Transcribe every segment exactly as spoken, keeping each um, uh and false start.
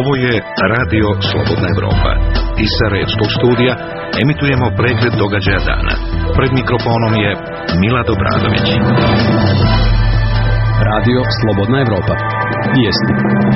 Ovo je Radio Slobodna Evropa. Iz Sarajevskog studija emitujemo pregled događaja dana. Pred mikrofonom je Milad Obradović. Radio Slobodna Evropa. Vijesti.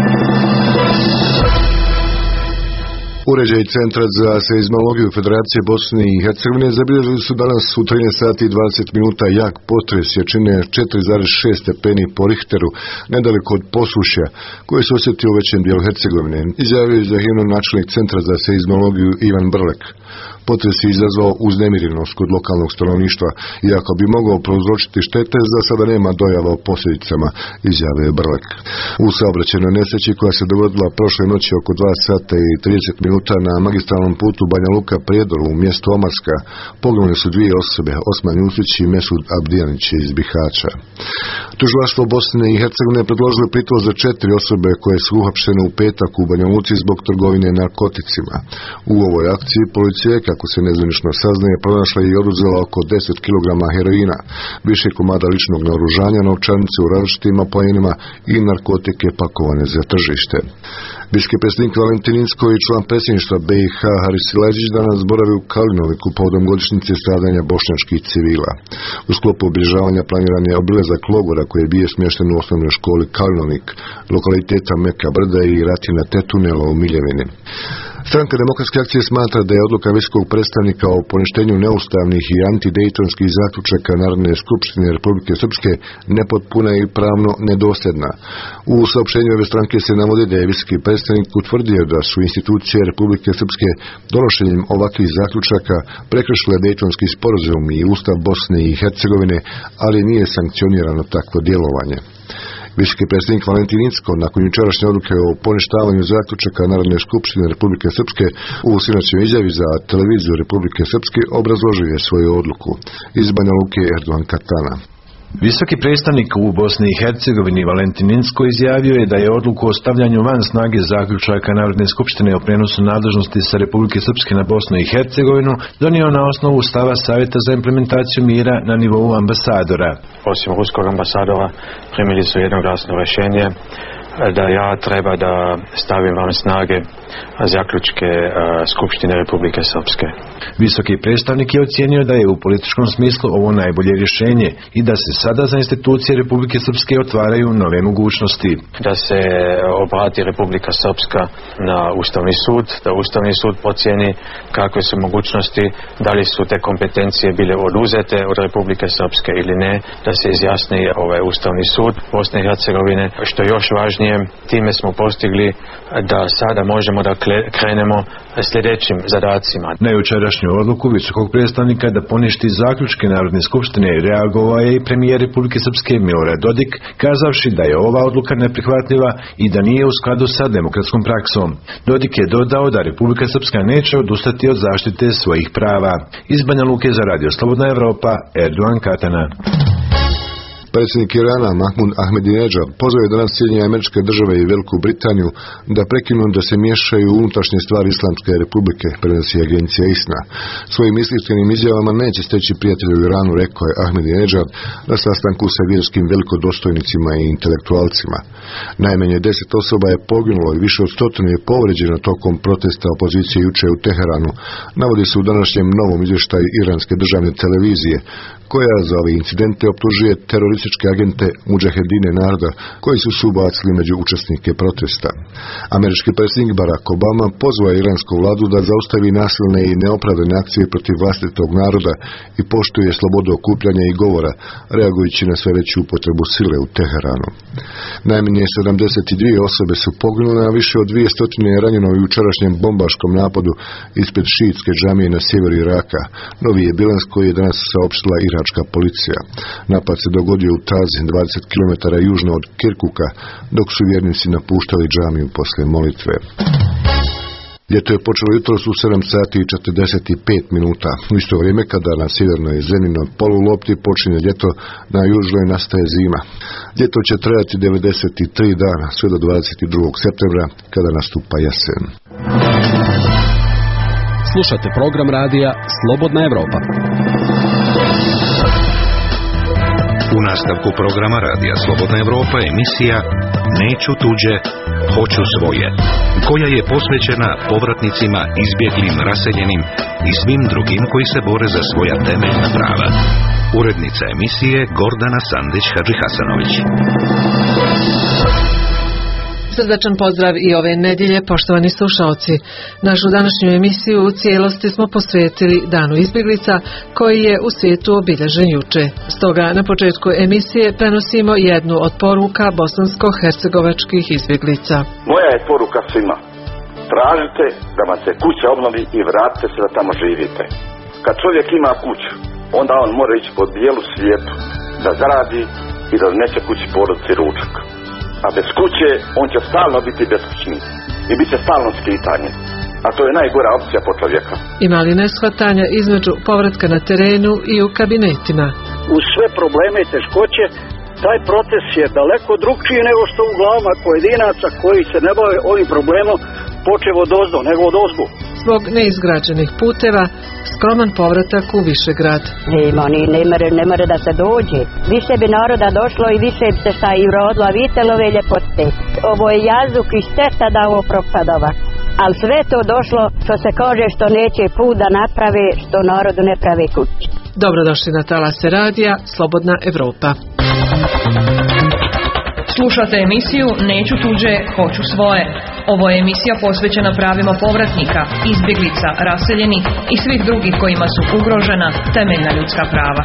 Uređaji Centra za seizmologiju Federacije Bosne i Hercegovine zabilježili su danas u trinaest sati i dvadeset minuta jak potres jačine četiri zarez šest stepeni po Richteru, nedaleko od Posušja, koji se osjetio u većem dijelu Hercegovine, izjavio je za himnu načelnik Centra za seizmologiju Ivan Brlek. Potres je izazvao uznemirenost kod lokalnog stanovništva, iako bi mogao prouzročiti štete, za sada nema dojava o posljedicama, izjavio je Brlek. U saobraćajnoj nesreći koja se dogodila prošle noći oko dva sata i trideset minuta na magistralnom putu Banja Luka-Prijedor u mjestu Omarska poginule su dvije osobe, Osman Jusić i Mesud Abdijanić iz Bihaća. Tužilaštvo Bosne i Hercegovine predložilo pritvor za četiri osobe koje su uhapšene u petak u Banja Luci zbog trgovine narkoticima. U ovoj akciji policija, kako se nezvanično saznaje, pronašla i oduzela oko deset kilograma heroina, više komada ličnog naoružanja, novčanice u različitim apojenima i narkotike pakovane za tržište. Bivši predsjednik Valentin Inzko i član predsjedništva B i H Haris Silajdžić danas boravi u Kalinoviku povodom godišnjice stradanja bošnjačkih civila. U sklopu obilježavanja planiran je obilazak logora koji je bio smješten u osnovnoj školi Kalinovik, lokaliteta Meka Brda i Ratina te tunela u Miljevini. Stranka Demokratske akcije smatra da je odluka visokog predstavnika o poništenju neustavnih i antidejtonskih zaključaka Narodne skupštine Republike Srpske nepotpuna i pravno nedosljedna. U saopštenju ove stranke se navodi da je visoki predstavnik utvrdio da su institucije Republike Srpske donošenjem ovakvih zaključaka prekršile Dejtonski sporazum i Ustav Bosne i Hercegovine, ali nije sankcionirano takvo djelovanje. Visoki predsjednik Valentin Inzko nakon jučerašnje odluke o poništavanju zaključaka Narodne skupštine Republike Srpske u sinoćnjoj izjavi za televiziju Republike Srpske obrazložio je svoju odluku. Iz Banja Luke Erdogan Katana. Visoki predstavnik u Bosni i Hercegovini Valentin Inzko izjavio je da je odluku o stavljanju van snage zaključaka Narodne skupštine o prenosu nadležnosti sa Republike Srpske na Bosnu i Hercegovinu donio na osnovu stava Savjeta za implementaciju mira na nivou ambasadora. Osim ruskog ambasadora primili su jednoglasno rješenje da ja treba da stavim van snage zaključke uh, Skupštine Republike Srpske. Visoki predstavnik je ocijenio da je u političkom smislu ovo najbolje rješenje i da se sada za institucije Republike Srpske otvaraju nove mogućnosti. Da se obrati Republika Srpska na Ustavni sud, da Ustavni sud procijeni kakve su mogućnosti, da li su te kompetencije bile oduzete od Republike Srpske ili ne, da se izjasni ovaj Ustavni sud Bosne i Hercegovine. Što je još važnije, time smo postigli da sada možemo da krenemo sljedećim zadacima. Na jučerašnju odluku visokog predstavnika da poništi zaključke Narodne skupštine reagovao je i premijer Republike Srpske Milorad Dodik, kazavši da je ova odluka neprihvatljiva i da nije u skladu sa demokratskom praksom. Dodik je dodao da Republika Srpska neće odustati od zaštite svojih prava. Iz Banja Luke za Radio Slobodna Evropa, Erdogan Katana. Predsjednik Irana Mahmud Ahmadinejad pozvao je danas Sjedinjene Američke Države i Veliku Britaniju da prekinu da se miješaju u unutrašnje stvari Islamske republike, prenosi agencija ISNA. Svojim istinskrenim izjavama neće steći prijatelja u Iranu, rekao je Ahmadinejad na sastanku sa vjerskim velikodostojnicima i intelektualcima. Najmanje deset osoba je poginulo i više od stotinu je povređeno tokom protesta opozicije juče u Teheranu, navodi se u današnjem novom izvještaju iranske državne televizije, koja za ove incidente optužuje terorističke agente Mudžahedine naroda koji su se ubacili među učesnike protesta. Američki predsjednik Barack Obama pozvao je iransku vladu da zaustavi nasilne i neopravdane akcije protiv vlastitog naroda i poštuje slobodu okupljanja i govora, reagujući na sve veću upotrebu sile u Teheranu. Najmanje sedamdeset dvije osobe su poginule, a više od dvije stotine je ranjeno u jučerašnjem bombaškom napadu ispred šiitske džamije na sjeveru Iraka. Novi je bilans koji je danas saopštila iračka policija. Napad se dogodio u Tazi, dvadeset kilometara južno od Kirkuka, dok su vjernici napuštali džamiju poslije molitve. Ljeto je počelo jutros u sedam sati i četrdeset pet minuta. U isto vrijeme kada na sjevernoj zemljinoj polulopti počinje ljeto, na južnoj nastaje zima. Ljeto će trajati devedeset tri dana, sve do dvadeset drugog septembra, kada nastupa jesen. Slušate program radija Slobodna Evropa. U nastavku programa radija Slobodna Evropa emisija Neću tuđe, Hoću svoje, koja je posvećena povratnicima, izbjeglim, raseljenim i svim drugim koji se bore za svoja temeljna prava. Urednica emisije Gordana Sandić-Hadžihasanović. Srdačan pozdrav i ove nedjelje, poštovani slušalci. Našu današnju emisiju u cijelosti smo posvetili Danu izbjeglica, koji je u svijetu obilježen juče. Stoga na početku emisije prenosimo jednu od poruka bosansko-hercegovačkih izbjeglica. Moja je poruka svima. Tražite da vam se kuća obnovi i vratite se da tamo živite. Kad čovjek ima kuću, onda on mora ići po bijelu svijetu, da zaradi i da neće kući porodici ručak. A bez kuće on će stalno biti beskućnik i bit će stalno skitanje. A to je najgora opcija po čovjeka. Ima li neshvatanja između povratka na terenu i u kabinetima? Uz sve probleme i teškoće, taj proces je daleko drugčiji nego što u glavama pojedinaca koji se ne bave ovim problemom počev od ozdo, nego od ozbu. Zbog neizgrađenih puteva, skroman povratak u Višegrad. Nema, ni, ne more, ne more da se dođe. Više bi naroda došlo i više bi se šta i urodilo, a vidite ove ljepote. Ovo je jazuk i šteta da ovo propadova. Ali sve to došlo, što se kaže, što neće put da naprave, što narodu ne prave kući. Dobrodošli na talase radija Slobodna Evropa. Slušate emisiju Neću tuđe, hoću svoje. Ovo je emisija posvećena pravima povratnika, izbjeglica, raseljenih i svih drugih kojima su ugrožena temeljna ljudska prava.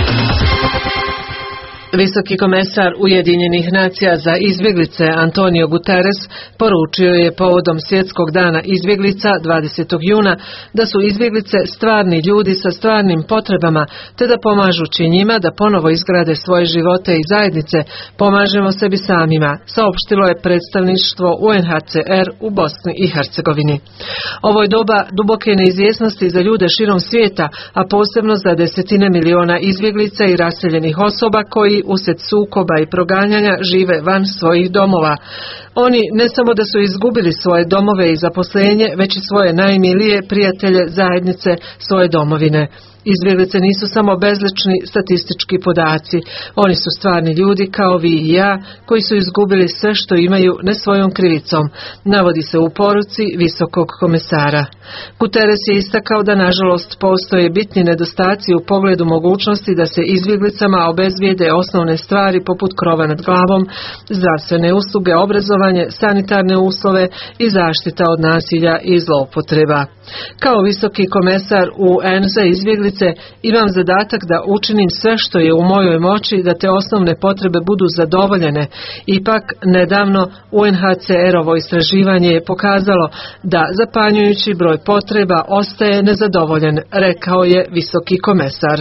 Visoki komesar Ujedinjenih nacija za izbjeglice Antonio Guterres poručio je povodom Svjetskog dana izbjeglica dvadesetog juna da su izbjeglice stvarni ljudi sa stvarnim potrebama, te da pomažući njima da ponovo izgrade svoje živote i zajednice, pomažemo sebi samima, saopštilo je predstavništvo U N H C R u Bosni i Hercegovini. Ovo je doba duboke neizvjesnosti za ljude širom svijeta, a posebno za desetine miliona izbjeglica i raseljenih osoba koji usred sukoba i proganjanja žive van svojih domova. Oni ne samo da su izgubili svoje domove i zaposlenje, već i svoje najmilije prijatelje, zajednice, svoje domovine. Izbjeglice nisu samo bezlični statistički podaci. Oni su stvarni ljudi kao vi i ja, koji su izgubili sve što imaju ne svojom krivicom, navodi se u poruci Visokog komesara. Guterres je istakao da nažalost postoje bitni nedostaci u pogledu mogućnosti da se izbjeglicama obezvijede osnovne stvari poput krova nad glavom, zdravstvene usluge, obrazovanje, sanitarne uslove i zaštita od nasilja i zloupotreba. Kao visoki komesar U N za izbjeglice imam zadatak da učinim sve što je u mojoj moći da te osnovne potrebe budu zadovoljene. Ipak, nedavno U N H C R-ovo istraživanje je pokazalo da zapanjujući broj potreba ostaje nezadovoljen, rekao je visoki komesar.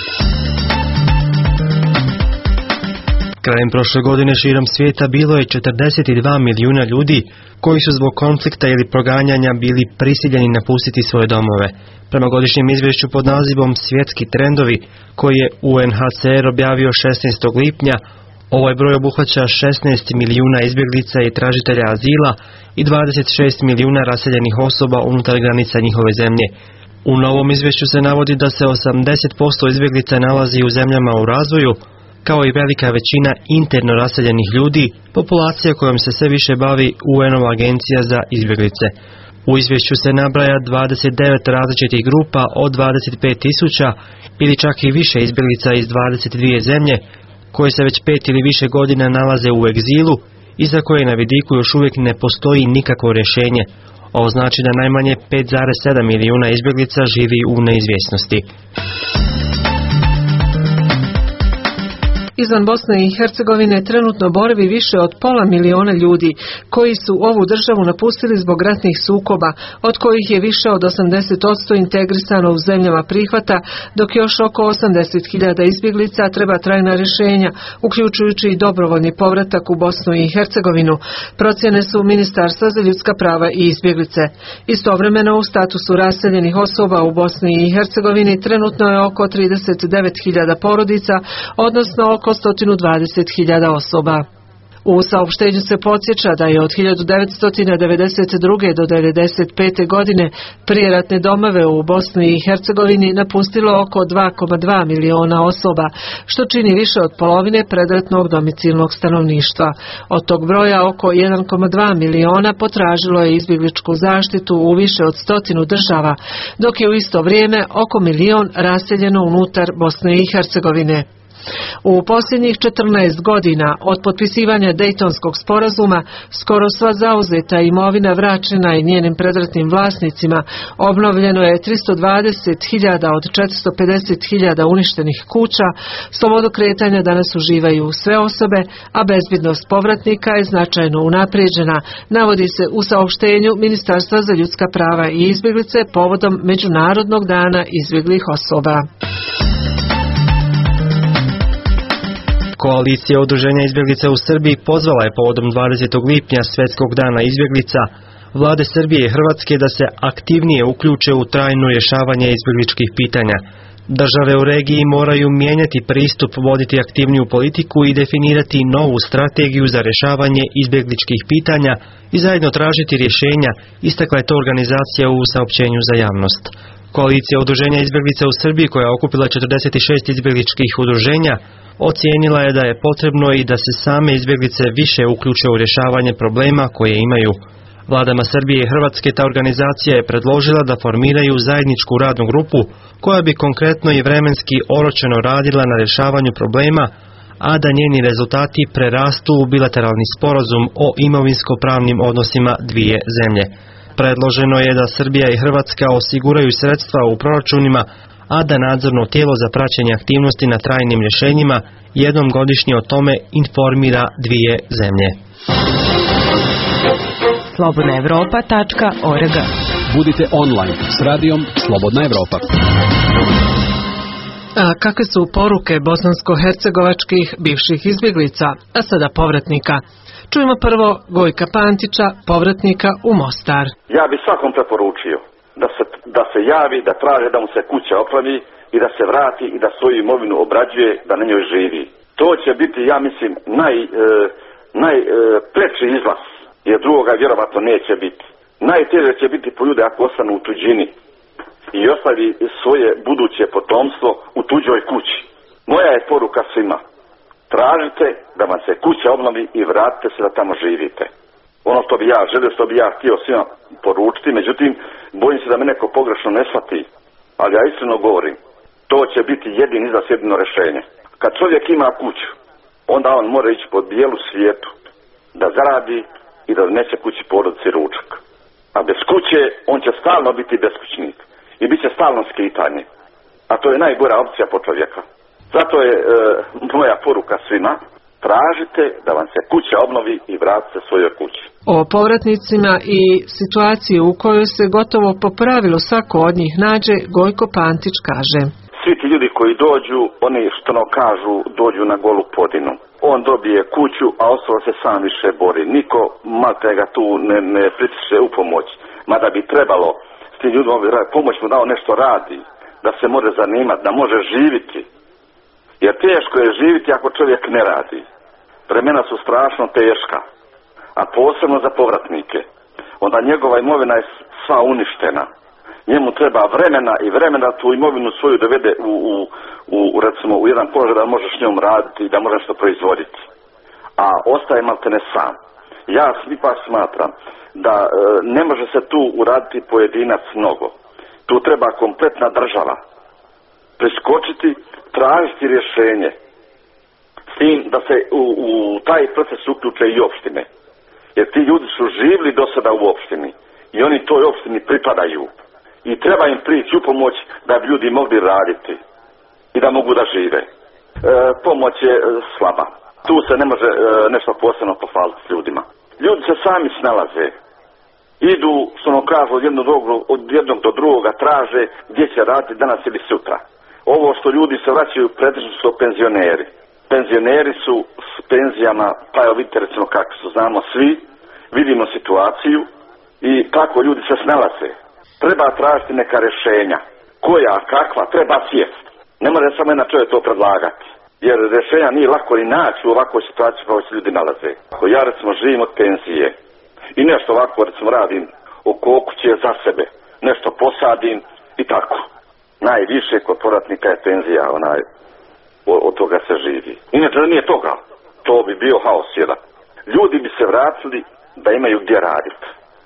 Krajem prošle godine širom svijeta bilo je četrdeset dva milijuna ljudi koji su zbog konflikta ili proganjanja bili prisiljeni napustiti svoje domove. Prema godišnjem izvješću pod nazivom Svjetski trendovi, koji je U N H C R objavio šesnaestog lipnja, ovaj broj obuhvaća šesnaest milijuna izbjeglica i tražitelja azila i dvadeset šest milijuna raseljenih osoba unutar granica njihove zemlje. U novom izvješću se navodi da se osamdeset posto izbjeglica nalazi u zemljama u razvoju, kao i velika većina interno raseljenih ljudi, populacija kojom se sve više bavi U N-ova agencija za izbjeglice. U izvješću se nabraja dvadeset devet različitih grupa od dvadeset pet tisuća ili čak i više izbjeglica iz dvadeset dvije zemlje, koje se već pet ili više godina nalaze u egzilu i za koje na vidiku još uvijek ne postoji nikakvo rješenje. Ovo znači da najmanje pet zarez sedam milijuna izbjeglica živi u neizvjesnosti. Izvan Bosne i Hercegovine trenutno boravi više od pola miliona ljudi koji su ovu državu napustili zbog ratnih sukoba, od kojih je više od osamdeset posto integrisano u zemljama prihvata, dok još oko osamdeset hiljada izbjeglica treba trajna rješenja, uključujući i dobrovoljni povratak u Bosnu i Hercegovinu. Procjene su Ministarstva za ljudska prava i izbjeglice. Istovremeno u statusu raseljenih osoba u Bosni i Hercegovini trenutno je oko trideset devet hiljada porodica, odnosno oko sto dvadeset hiljada osoba. U saopštenju se podsjeća da je od hiljadu devetsto devedeset druge. do devedeset pete. godine prijeratne domove u Bosni i Hercegovini napustilo oko dva zarez dva miliona osoba, što čini više od polovine predratnog domicilnog stanovništva. Od tog broja oko jedan zarez dva miliona potražilo je izbjegličku zaštitu u više od stotinu država, dok je u isto vrijeme oko milion raseljeno unutar Bosne i Hercegovine. U posljednjih četrnaest godina od potpisivanja Dejtonskog sporazuma skoro sva zauzeta imovina vraćena je njenim predratnim vlasnicima, obnovljeno je tristo dvadeset hiljada od četiristo pedeset hiljada uništenih kuća, slobodu kretanja danas uživaju sve osobe, a bezbjednost povratnika je značajno unaprijeđena, navodi se u saopštenju Ministarstva za ljudska prava i izbjeglice povodom Međunarodnog dana izbjeglih osoba. Koalicija udruženja izbjeglica u Srbiji pozvala je povodom dvadesetog lipnja Svjetskog dana izbjeglica vlade Srbije i Hrvatske da se aktivnije uključe u trajno rješavanje izbjegličkih pitanja. Države u regiji moraju mijenjati pristup, voditi aktivniju politiku i definirati novu strategiju za rješavanje izbjegličkih pitanja i zajedno tražiti rješenja, istakla je to organizacija u saopćenju za javnost. Koalicija udruženja izbjeglica u Srbiji, koja je okupila četrdeset šest izbjegličkih udruženja, ocijenila je da je potrebno i da se same izbjeglice više uključe u rješavanje problema koje imaju. Vladama Srbije i Hrvatske ta organizacija je predložila da formiraju zajedničku radnu grupu koja bi konkretno i vremenski oročeno radila na rješavanju problema, a da njeni rezultati prerastu u bilateralni sporazum o imovinsko-pravnim odnosima dvije zemlje. Predloženo je da Srbija i Hrvatska osiguraju sredstva u proračunima, a da nadzorno tijelo za praćenje aktivnosti na trajnim rješenjima jednom godišnje o tome informira dvije zemlje. slobodna evropa tačka org. Budite online s radijom Slobodna Evropa. A kakve su poruke bosansko-hercegovačkih bivših izbjeglica, a sada povratnika? Čujemo prvo Gojka Pantića, povratnika u Mostar. Ja bi svakom preporučio da se, da se javi, da traže da mu se kuća opravi i da se vrati i da svoju imovinu obrađuje, da na njoj živi. To će biti, ja mislim, naj, e, najpreći e, izlaz, jer drugoga vjerovatno neće biti. Najteže će biti po ljude ako ostanu u tuđini i ostavi svoje buduće potomstvo u tuđoj kući. Moja je poruka svima. Tražite da vam se kuća obnovi i vratite se da tamo živite. Ono što bi ja želio, što bi ja htio svima poručiti, međutim, bojim se da me neko pogrešno ne shvati. Ali ja iskreno govorim, to će biti jedin izlaz, jedino rješenje. Kad čovjek ima kuću, onda on mora ići po bijelu svijetu, da zaradi i da neće kući porodici ručak. A bez kuće, on će stalno biti beskućnik i bit će stalno skitanje. A to je najgora opcija po čovjeka. Zato je e, moja poruka svima, tražite da vam se kuća obnovi i vratite svojoj kući. O povratnicima i situaciji u kojoj se gotovo po pravilu svako od njih nađe, Gojko Pantić kaže. Svi ti ljudi koji dođu, oni što no kažu, dođu na golu podinu. On dobije kuću, a ostalo se sam više bori. Niko malte ga tu ne, ne pritiče u pomoć. Mada bi trebalo s tim ljudima pomoć mu dao nešto radi, da se može zanimati, da može živiti. Jer teško je živiti ako čovjek ne radi. Vremena su strašno teška, a posebno za povratnike. Onda njegova imovina je sva uništena. Njemu treba vremena i vremena tu imovinu svoju dovede u, u, u, recimo, u jedan položaj da možeš njom raditi i da možeš nešto proizvoditi. A ostaje maltene sam. Ja ipak smatram da e, ne može se tu uraditi pojedinac mnogo. Tu treba kompletna država priskočiti, tražiti rješenje, s tim da se u, u taj proces uključe i opštine. Jer ti ljudi su živjeli do sada u opštini i oni toj opštini pripadaju. I treba im prići u pomoć da bi ljudi mogli raditi i da mogu da žive. E, pomoć je e, slaba. Tu se ne može e, nešto posebno pohvaliti ljudima. Ljudi se sami snalaze. Idu, što ono kažu, od jednog, od jednog do drugoga, traže gdje će raditi danas ili sutra. Ovo što ljudi se vraćaju pretežno su penzioneri. Penzioneri su s penzijama, pa evo vidite recimo kako su, znamo svi, vidimo situaciju i tako ljudi se snalaze. Treba tražiti neka rješenja. Koja, kakva, treba sjest. Ne može samo jedan čovjek to predlagati. Jer rješenja nije lako ni naći u ovakvoj situaciji kao se ljudi nalaze. Ako ja recimo živim od penzije i nešto ovako recimo radim oko kuće za sebe, nešto posadim i tako. Najviše kod povratnika je penzija, onaj, od toga se živi. Inače nije toga, to bi bio haos jedan. Ljudi bi se vratili da imaju gdje raditi.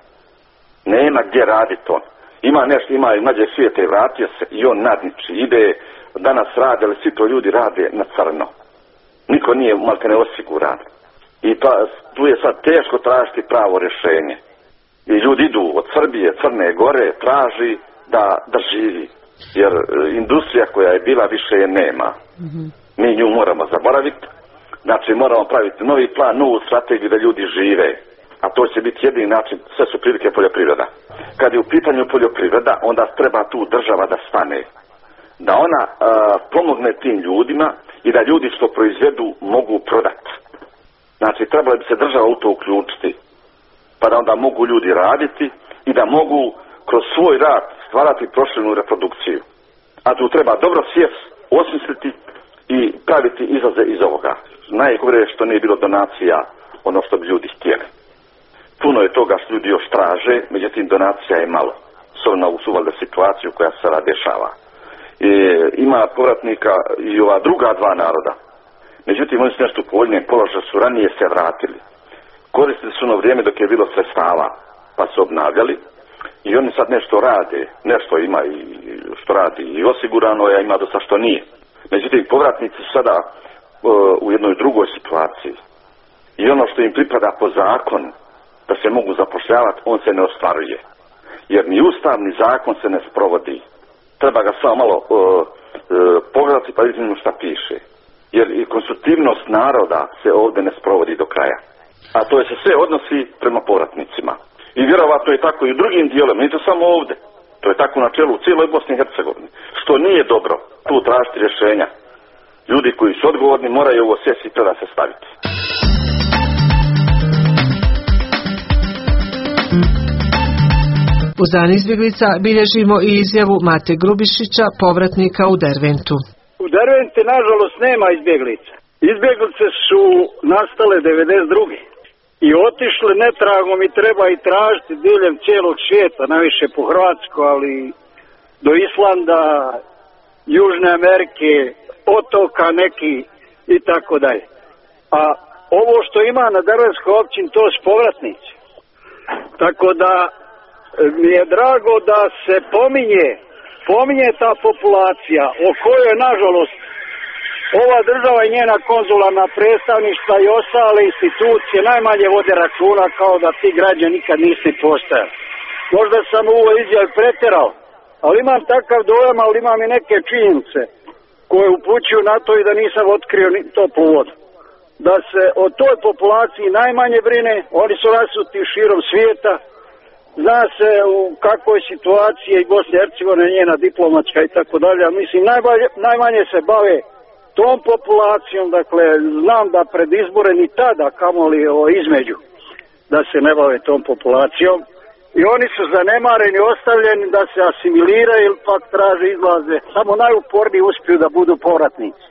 Nema gdje raditi on. Ima nešto, ima i mlađe svijete, vratio se i on nadniči, ide, danas rade, ali svi to ljudi rade na crno. Niko nije malte ne osiguran. I pa, tu je sad teško tražiti pravo rješenje. I ljudi idu od Srbije, Crne Gore, traži da, da živi. Jer industrija koja je bila više je nema. Mm-hmm. Mi nju moramo zaboraviti. Znači moramo praviti novi plan, novu strategiju da ljudi žive. A to će biti jedini način, sve su prilike poljoprivreda. Kad je u pitanju poljoprivreda, onda treba tu država da stane. Da ona a, pomogne tim ljudima i da ljudi što proizvedu mogu prodati. Znači trebalo bi se država u to uključiti. Pa da onda mogu ljudi raditi i da mogu kroz svoj rad stvarati proširenu reprodukciju. A tu treba dobro sjest, osmisliti i praviti izlaze iz ovoga. Najgore je što nije bilo donacija ono što bi ljudi htjeli. Puno je toga što ljudi još traže, međutim donacija je malo. S obzirom na ovu suvalda situaciju koja se sada dešava. I, ima povratnika i ova druga dva naroda. Međutim, oni su nešto u povoljnijem položaju, su ranije se vratili. Koristili su ono vrijeme dok je bilo sredstava, pa su obnavljali. I oni sad nešto rade, nešto ima i što radi i osigurano je, a ima dosta što nije. Međutim, povratnici su sada uh, u jednoj drugoj situaciji. I ono što im pripada po zakonu, da se mogu zapošljavati, on se ne ostvaruje. Jer ni ustavni zakon se ne sprovodi. Treba ga samo malo uh, uh, pogledati pa vidimo šta piše. Jer i konstitutivnost naroda se ovdje ne sprovodi do kraja. A to je se sve odnosi prema povratnicima. I vjerovatno je tako i u drugim dijelima, nije to samo ovdje. To je tako u načelu u cijeloj Bosni i Hercegovini. Što nije dobro, tu tražiti rješenja. Ljudi koji su odgovorni moraju ovo sjesti i treba se staviti. Uz dan izbjeglica bilježimo i izjavu Mate Grubišića, povratnika u Derventu. U Dervente, nažalost, nema izbjeglica. Izbjeglice su nastale devedeset druge i otišle netragom i treba i tražiti diljem cijelog svijeta, najviše po Hrvatsku, ali do Islanda, Južne Amerike, otoka neki i tako dalje. A ovo što ima na Dervenskoj općini, to su povratnici. Tako da mi je drago da se pominje, pominje ta populacija o kojoj, nažalost, ova država i njena konzularna predstavništva i ostale institucije najmanje vode računa, kao da ti građani nikad nisi postojali. Možda sam ovo izjav pretjerao, ali imam takav dojam, ali imam i neke činjenice koje upućuju na to i da nisam otkrio ni toplu vodu. Da se o toj populaciji najmanje brine, oni su rasuti širom svijeta. Zna se u kakvoj situaciji je i Bosna i Hercegovina, njena diplomatska i tako dalje. Mislim, najbolje, najmanje se bave tom populacijom, dakle, znam da pred izbore ni tada, kamoli o između, da se ne bave tom populacijom. I oni su zanemareni, ostavljeni da se asimiliraju ili pak traže izlaze. Samo najuporniji uspiju da budu povratnici.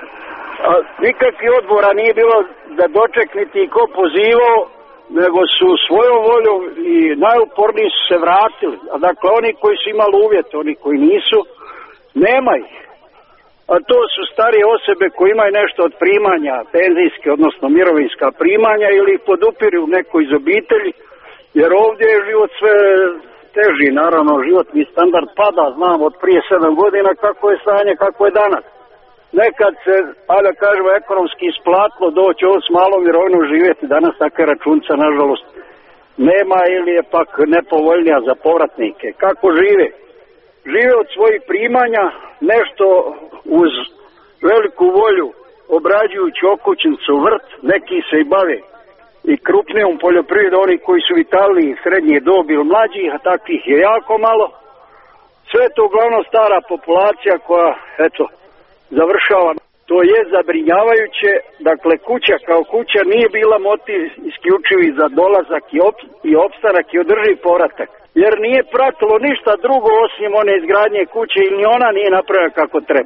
A nikakvi odbora nije bilo da doček niti ko pozivao, nego su svojom voljom i najuporniji su se vratili. A dakle, oni koji su imali uvjete, oni koji nisu, nema ih. A to su starije osobe koji imaju nešto od primanja, penzijske, odnosno mirovinska primanja, ili ih podupiru neko iz obitelji, jer ovdje je život sve teži, naravno, životni standard pada, znam od prije sedam godina kako je stanje, kako je danas. Nekad se, ali da kažemo, ekonomski isplatilo doći ovo s malom mirovinom živjeti, danas takve računca, nažalost, nema ili je pak nepovoljnija za povratnike. Kako žive? Žive od svojih primanja, nešto uz veliku volju, obrađujući okućnicu, vrt, neki se i bave i krupnijom poljoprivredom, oni koji su vitalniji, srednje dobi ili mlađi, a takvih je jako malo. Sve to uglavnom stara populacija koja, eto, završava. To je zabrinjavajuće, dakle kuća kao kuća nije bila motiv isključivi za dolazak i, op, i opstanak i održiv povratak. Jer nije pratilo ništa drugo osim one izgradnje kuće ili ni ona nije napravila kako treba.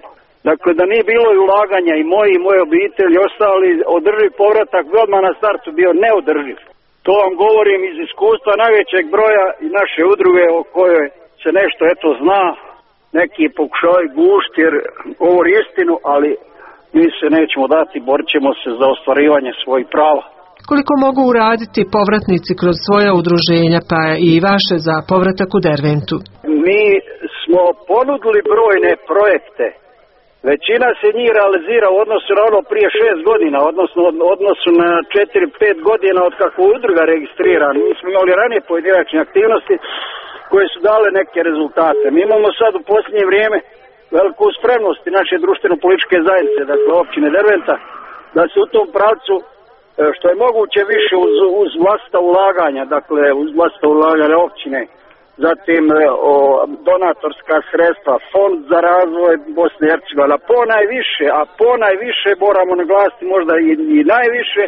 Dakle, da nije bilo i ulaganja i moji i moje obitelji ostali, održiv povratak bi odmah na startu bio neodrživ. To vam govorim iz iskustva najvećeg broja i naše udruge o kojoj se nešto eto zna, neki pokušavaju gušti jer govori istinu, ali mi se nećemo dati, borit ćemo se za ostvarivanje svojih prava. Koliko mogu uraditi povratnici kroz svoja udruženja, pa i vaše za povratak u Derventu? Mi smo ponudili brojne projekte. Većina se njih realizira u odnosu na ono prije šest godina, odnosno u odnosu na četiri pet godina od kako je udruga registrirana. Mi smo imali ranije pojedinačne aktivnosti koje su dale neke rezultate. Mi imamo sad u posljednje vrijeme veliku spremnost naše društveno-političke zajednice, dakle općine Derventa, da se u tom pravcu što je moguće više uz, uz vlastita ulaganja, dakle uz vlastita ulaganja općine, zatim o, donatorska sredstva, fond za razvoj Bosne i Hercegovine, po najviše, a po najviše moramo naglasiti možda i, i najviše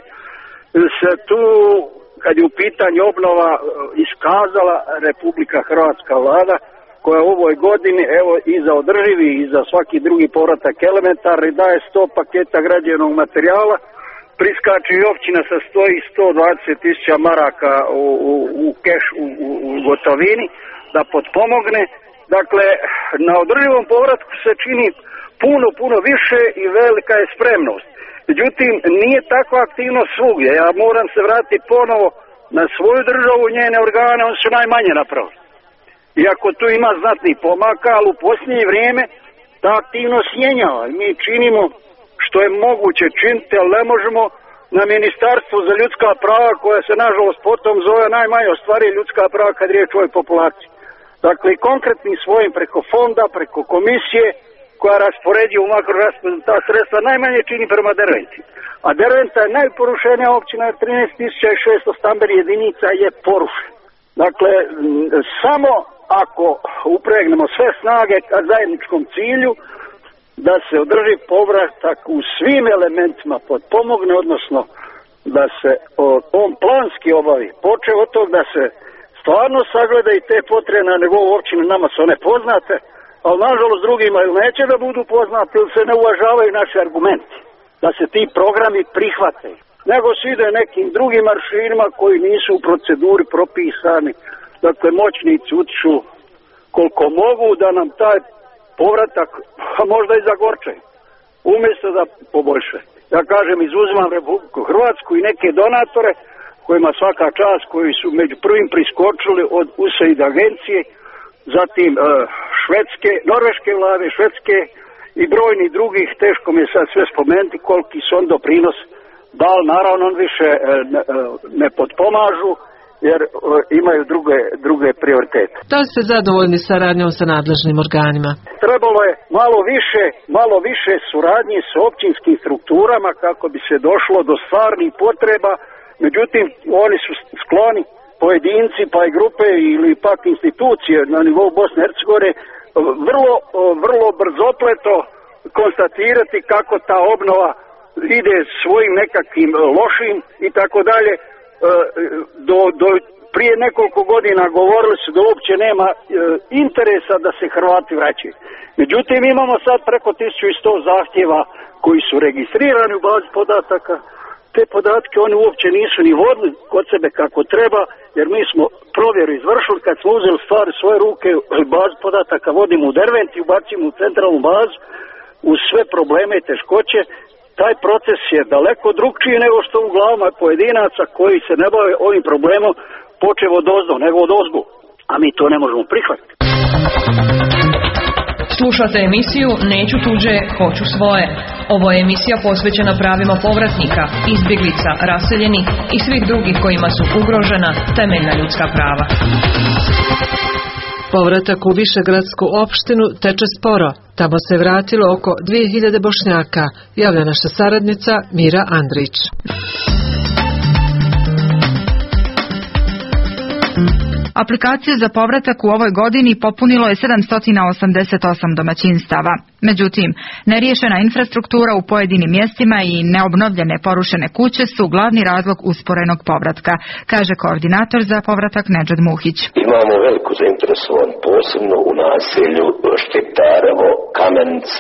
se tu, kad je u pitanju obnova, iskazala Republika Hrvatska vlada, koja u ovoj godini, evo i za održivi i za svaki drugi povratak elementarni, daje sto paketa građevnog materijala, priskače i općina sa sto i sto dvadeset tisuća maraka u, u, u keš, u, u, u gotovini, da potpomogne. Dakle, na održivom povratku se čini puno, puno više i velika je spremnost. Međutim, nije takva aktivnost svugdje. Ja moram se vratiti ponovo na svoju državu, njene organe, oni su najmanje napravili. Iako tu ima znatnih pomaka, ali u posljednje vrijeme ta aktivnost jenjava i mi činimo što je moguće činiti, ali ne možemo na Ministarstvu za ljudska prava, koja se nažalost potom zove, najmanje ostvaruje ljudska prava kad riječ o ovoj populaciji. Dakle, i konkretnim svojim preko fonda, preko komisije koja raspoređuje u makroraspodjelu ta sredstva, najmanje čini prema Derventi. A Derventa je najporušenija općina, trinaest tisuća šesto stambenih jedinica je porušen. Dakle, samo ako upregnemo sve snage ka zajedničkom cilju, da se održi povratak u svim elementima potpomogne, odnosno da se on planski obavi. Počeo od tog da se stvarno sagleda i te potrebe na nivou općine, nama su one poznate, ali nažalost drugima ili neće da budu poznate ili se ne uvažavaju naši argumenti, da se ti programi prihvate, nego se ide nekim drugim aršinima koji nisu u proceduri propisani. Dakle, moćnici utiču koliko mogu da nam taj povratak, a možda i zagorčaju, umjesto da poboljše. Ja kažem, izuzimam Republiku Hrvatsku i neke donatore kojima svaka čast, koji su među prvim priskočili od U S A I D agencije, zatim e, švedske, norveške vlade, švedske i brojni drugih, teško mi je sad sve spomenuti koliki su on doprinos dal, naravno on više e, ne, ne potpomažu jer e, imaju druge, druge prioritete. Da li ste zadovoljni saradnjom sa nadležnim organima? Trebalo je malo više, malo više suradnje s općinskim strukturama kako bi se došlo do stvarnih potreba, međutim oni su skloni, pojedinci pa i grupe ili pak institucije na nivou Bosne i Hercegovine, vrlo, vrlo brzopleto konstatirati kako ta obnova ide svojim nekakvim lošim i tako dalje. Do, do prije nekoliko godina govorili su da uopće nema e, interesa da se Hrvati vraćaju. Međutim, imamo sad preko tisuću sto zahtjeva koji su registrirani u bazi podataka. Te podatke oni uopće nisu ni vodili kod sebe kako treba, jer mi smo provjeru izvršili kad smo uzeli stvari svoje ruke, bazu podataka vodimo u Dervent i ubacimo u centralnu bazu uz sve probleme i teškoće. Taj proces je daleko drugčiji nego što u glavama pojedinaca koji se ne bave ovim problemom počev od ozdo, nego od ozgu. A mi to ne možemo prihvatiti. Slušate emisiju Neću tuđe, hoću svoje. Ovo je emisija posvećena pravima povratnika, izbjeglica, raseljenih i svih drugih kojima su ugrožena temeljna ljudska prava. Povratak u Višegradsku opštinu teče sporo. Tamo se vratilo oko dvije hiljade Bošnjaka, javlja naša saradnica Mira Andrić. Aplikaciju za povratak u ovoj godini popunilo je sedamsto osamdeset osam domaćinstava. Međutim, neriješena infrastruktura u pojedinim mjestima i neobnovljene porušene kuće su glavni razlog usporenog povratka, kaže koordinator za povratak Nedžad Muhić. Imamo veliku zainteresovan posebno u naselju Štitarevo, Kamenica,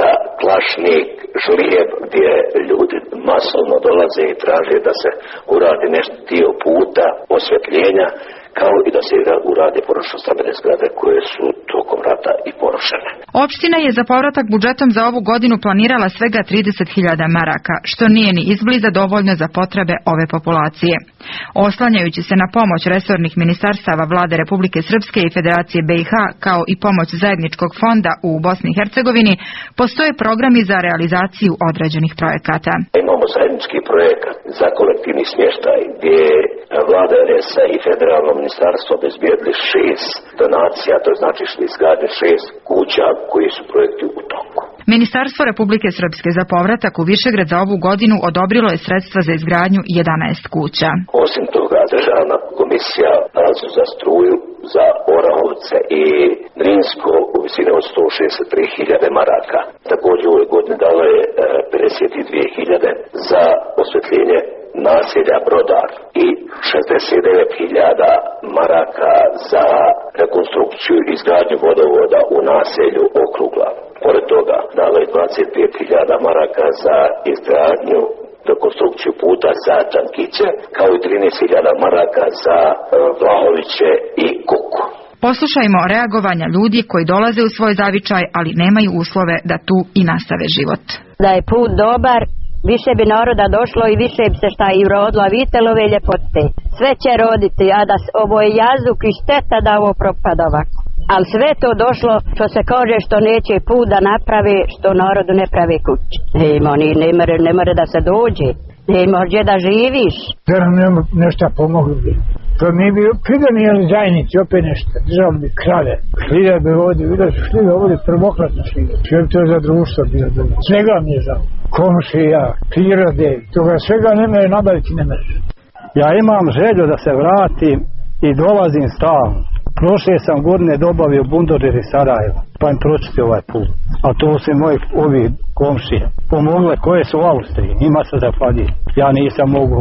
Klašnik, Žlijeb, gdje ljudi masovno dolaze i traže da se uradi nešto dio puta, osvjetljenja, kao i da se urade porušene stambene zgrade koje su tokom rata i porušene. Opština je za povratak budžetom za ovu godinu planirala svega trideset hiljada maraka, što nije ni izbliza dovoljno za potrebe ove populacije. Oslanjajući se na pomoć resornih ministarstava Vlade Republike Srpske i Federacije B i H, kao i pomoć zajedničkog fonda u Bosni i Hercegovini, postoje programi za realizaciju određenih projekata. Imamo zajednički projekat za kolektivni smještaj gdje Vlada R S A i Federalno ministarstvo obezbijedili šest donacija, to znači izgradnje šest kuća koji su projekti u toku. Ministarstvo Republike Srpske za povratak u Višegrad za ovu godinu odobrilo je sredstva za izgradnju jedanaest kuća. Osim toga, državna komisija nalazu za struju za Orahovce i Drinsko u visini od sto šezdeset tri hiljade maraka. Također u ovoj godini dala je pedeset dvije hiljade za osvjetljenje naselja Brodar i šezdeset devet hiljada maraka za rekonstrukciju i izgradnju vodovoda u naselju Okrugla. Pored toga dala je dvadeset pet hiljada maraka za izgradnju rekonstrukciju puta za Čankiće, kao i trinaest hiljada maraka za Vlahoviće i Kuku. Poslušajmo reagovanja ljudi koji dolaze u svoj zavičaj, ali nemaju uslove da tu i nastave život. Da je put dobar, više bi naroda došlo i više bi se šta i rodilo, a vidite ove ljepote. Sve će roditi, a da ovo je jazuk i šteta da ovo propada ovako. Ali sve to došlo, što se kaže, što neće put da napravi, što narodu ne pravi kuće. Nema, ni, ne, more, ne more da se dođe, nema gdje da živiš. Da nam nešto pomogli bi. To mi bi pridonijeli zajednici, opet nešto, držali bi krave. Šljive bi ovdje, vidio su šljive ovdje prvokratno šljive. Sve bi to za društvo bilo dobro. Svega mi je žao. Komšija, prirode, toga svega ne mere nabaviti, ne mere. Ja imam želju da se vratim i dolazim stalno. Prošle sam godine dobavio bundožer iz Sarajeva, pa im pročiti ovaj put. A to su moji ovi komšije. Pomogle koje su u Austriji, njima se zahvaljujem. Ja nisam mogu.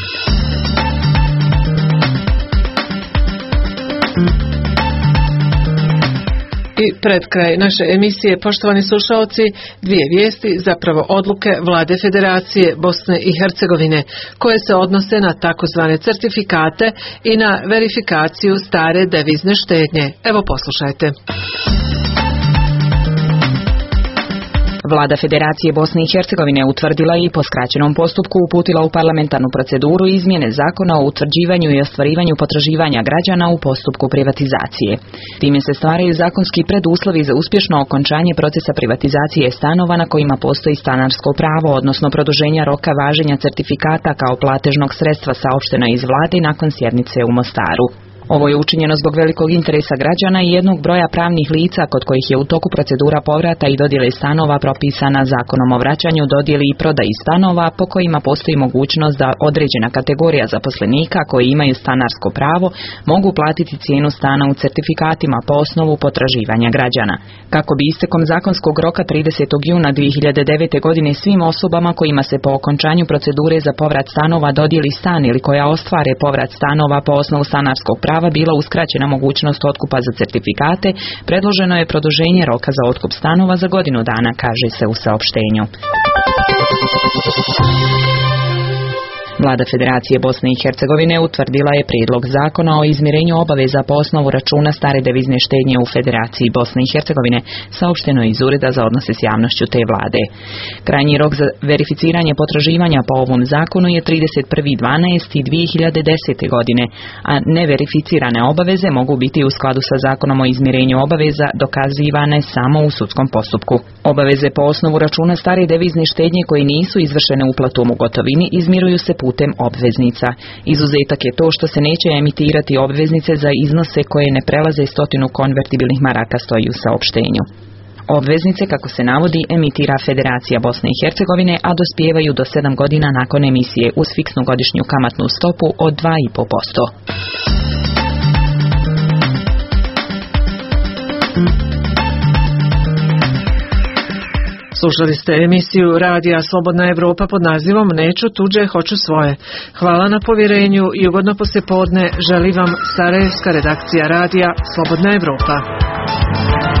I pred kraj naše emisije, poštovani slušalci, dvije vijesti, zapravo odluke Vlade Federacije Bosne i Hercegovine, koje se odnose na takozvane certifikate i na verifikaciju stare devizne štednje. Evo poslušajte. Vlada Federacije Bosne i Hercegovine utvrdila i po skraćenom postupku uputila u parlamentarnu proceduru izmjene zakona o utvrđivanju i ostvarivanju potraživanja građana u postupku privatizacije. Time se stvaraju zakonski preduslovi za uspješno okončanje procesa privatizacije stanova na kojima postoji stanarsko pravo, odnosno produženja roka važenja certifikata kao platežnog sredstva saopštena iz vlade nakon sjednice u Mostaru. Ovo je učinjeno zbog velikog interesa građana i jednog broja pravnih lica kod kojih je u toku procedura povrata i dodjele stanova propisana Zakonom o vraćanju, dodjeli i prodaji stanova, po kojima postoji mogućnost da određena kategorija zaposlenika koji imaju stanarsko pravo mogu platiti cijenu stana u certifikatima po osnovu potraživanja građana. Kako bi istekom zakonskog roka tridesetog juna dvije hiljade devete. godine svim osobama kojima se po okončanju procedure za povrat stanova dodijeli stan ili koja ostvare povrat stanova po osnovu stanarskog prava bila uskraćena mogućnost otkupa za certifikate, predloženo je produženje roka za otkup stanova za godinu dana, kaže se u saopštenju. Vlada Federacije Bosne i Hercegovine utvrdila je prijedlog zakona o izmirenju obaveza po osnovu računa stare devizne štednje u Federaciji Bosne i Hercegovine, saopšteno iz Ureda za odnose s javnošću te vlade. Krajnji rok za verificiranje potraživanja po ovom zakonu je trideset prvi dvanaesti dvije hiljade desete. godine, a neverificirane obaveze mogu biti u skladu sa zakonom o izmirenju obaveza dokazivane samo u sudskom postupku. Obaveze po osnovu računa stare devizne štednje koji nisu izvršene uplatom u gotovini izmiruju se putem obveznica. Izuzetak je to što se neće emitirati obveznice za iznose koje ne prelaze stotinu konvertibilnih maraka, stoji u saopštenju. Obveznice, kako se navodi, emitira Federacija Bosne i Hercegovine, a dospijevaju do sedam godina nakon emisije uz fiksnu godišnju kamatnu stopu od dva i po posto. Slušali ste emisiju Radija Slobodna Evropa pod nazivom Neću tuđe, hoću svoje. Hvala na povjerenju i ugodno poslijepodne želi vam Sarajevska redakcija Radija Slobodna Evropa.